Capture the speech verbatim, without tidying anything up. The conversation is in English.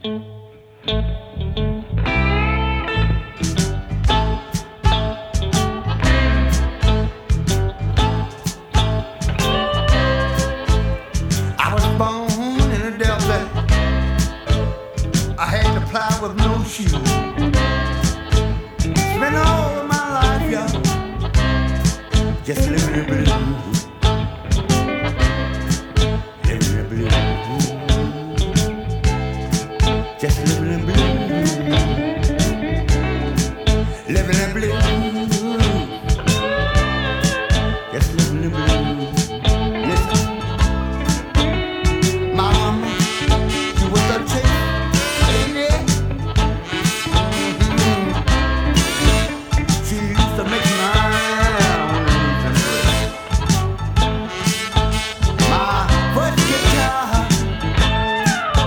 I was born in a desert. I had to plow with no shoes. Spent all of my life, y'all, just living in the blues. Living in the blues. Just living